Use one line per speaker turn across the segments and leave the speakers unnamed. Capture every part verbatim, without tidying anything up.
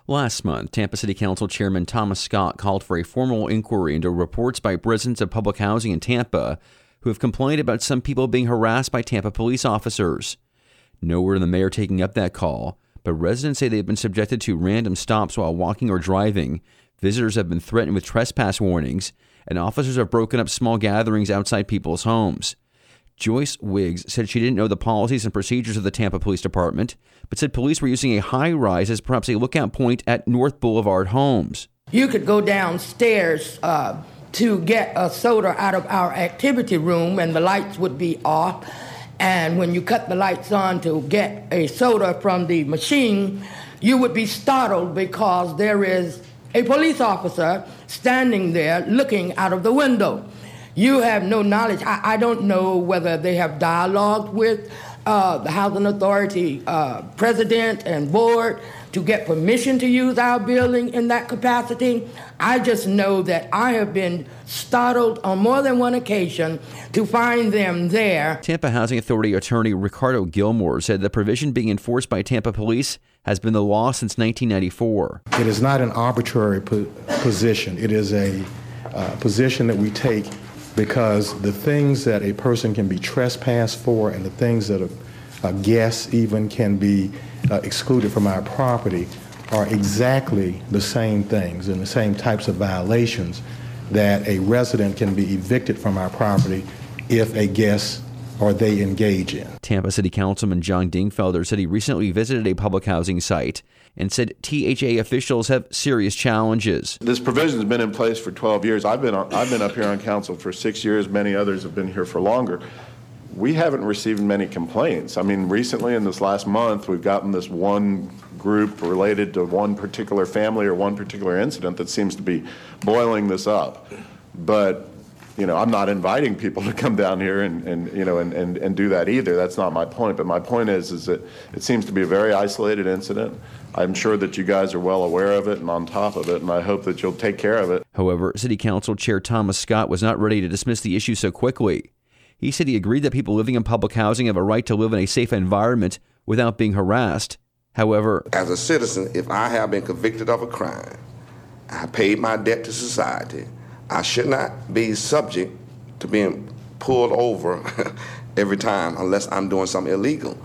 Last month, Tampa City Council Chairman Thomas Scott called for a formal inquiry into reports by residents of public housing in Tampa who have complained about some people being harassed by Tampa police officers. No word on the mayor taking up that call, but residents say they've been subjected to random stops while walking or driving, visitors have been threatened with trespass warnings, and officers have broken up small gatherings outside people's homes. Joyce Wiggs said she didn't know the policies and procedures of the Tampa Police Department, but said police were using a high-rise as perhaps a lookout point at North Boulevard Homes.
You could go downstairs uh, to get a soda out of our activity room, and the lights would be off. And when you cut the lights on to get a soda from the machine, you would be startled because there is a police officer standing there looking out of the window. You have no knowledge. I, I don't know whether they have dialogued with uh, the Housing Authority uh, president and board to get permission to use our building in that capacity. I just know that I have been startled on more than one occasion to find them there.
Tampa Housing Authority attorney Ricardo Gilmore said the provision being enforced by Tampa Police has been the law since nineteen ninety-four.
It is not an arbitrary po- position. It is a uh, position that we take because the things that a person can be trespassed for and the things that a, a guest even can be uh, excluded from our property are exactly the same things and the same types of violations that a resident can be evicted from our property if a guest or they engage in.
Tampa City Councilman John Dingfelder said he recently visited a public housing site and said T H A officials have serious challenges.
This provision has been in place for twelve years. I've been on, I've been up here on council for six years. Many others have been here for longer. We haven't received many complaints. I mean, recently in this last month, we've gotten this one group related to one particular family or one particular incident that seems to be boiling this up. But you know, I'm not inviting people to come down here and, and you know, and, and, and do that either. That's not my point. But my point is, is that it seems to be a very isolated incident. I'm sure that you guys are well aware of it and on top of it, and I hope that you'll take care of it.
However, City Council Chair Thomas Scott was not ready to dismiss the issue so quickly. He said he agreed that people living in public housing have a right to live in a safe environment without being harassed. However,
as a citizen, if I have been convicted of a crime, I paid my debt to society, I should not be subject to being pulled over every time unless I'm doing something illegal.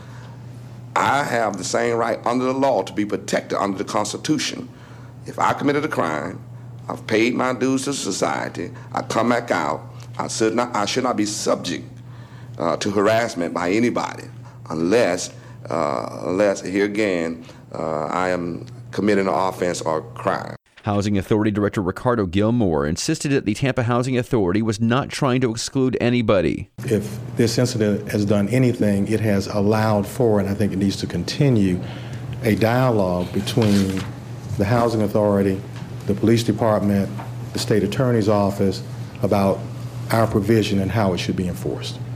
I have the same right under the law to be protected under the Constitution. If I committed a crime, I've paid my dues to society, I come back out, I should not, I should not be subject uh, to harassment by anybody unless, uh, unless here again, uh, I am committing an offense or crime.
Housing Authority Director Ricardo Gilmore insisted that the Tampa Housing Authority was not trying to exclude anybody.
If this incident has done anything, it has allowed for, and I think it needs to continue, a dialogue between the Housing Authority, the Police Department, the State Attorney's Office about our provision and how it should be enforced.